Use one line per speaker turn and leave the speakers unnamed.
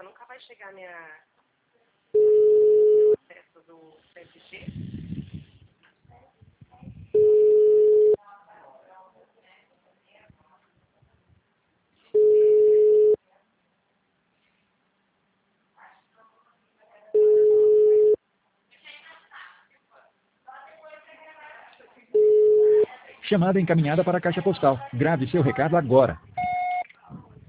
nossa, nunca vai chegar meu acesso do PSG.
Chamada encaminhada para a caixa postal. Grave seu recado agora.